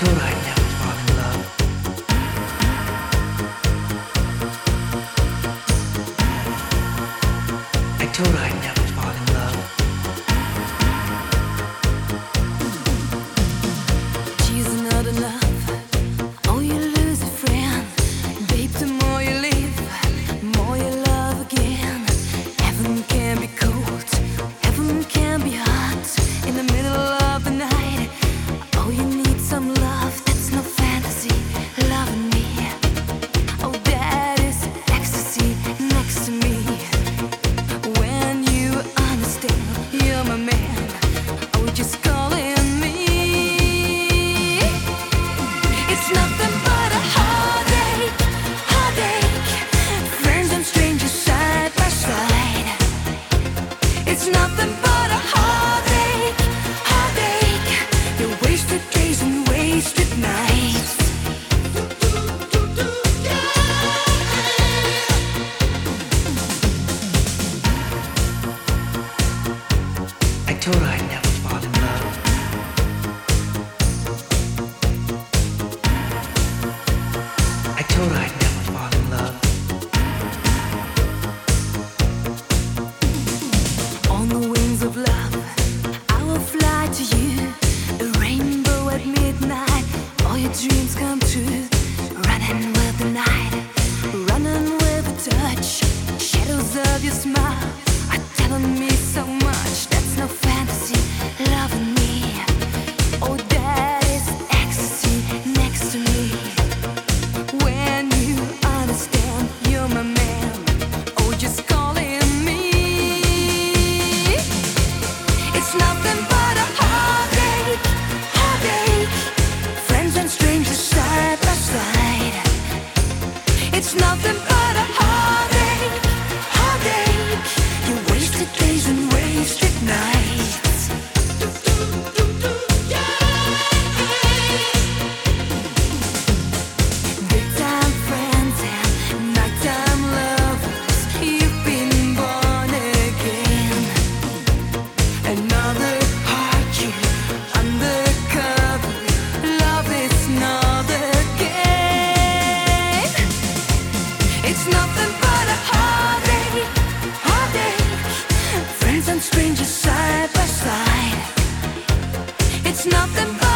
told her I'd never fall in love. I told her I'd never fall in love. She's not enough. Oh, you lose a friend. Babe, the more you live, more you love again. Heaven can be cold, heaven can be hot. In the middle of the night, oh, you need some love. That's no fantasy, loving me. Oh, that is ecstasy next to me. When you understand, you're my man. Oh, just calling me. It's nothing but a heartache, heartache. Friends and strangers side by side. It's nothing but a heartache, heartache. You wasted days and wasted nights. I told her I'd never fall in love. I told her I'd never fall in love. On the wings of love, I will fly to you. A rainbow at midnight, all your dreams come true. Running with the night, running with the touch. Shadows of your smile are telling me so much. That's no fantasy, loving me. Oh, that is ecstasy next to me. When you understand, you're my man. Oh, just calling me. It's nothing but a heartache, heartache. Friends and strangers side by side. It's nothing but a heartache, heartache. You wasted days and wasted nights. Big time friends and nighttime lovers. You've been born again. Another heart, you undercover. Love is not a game. It's nothing but a heartache, heartache. Friends and strangers side by side. It's nothing but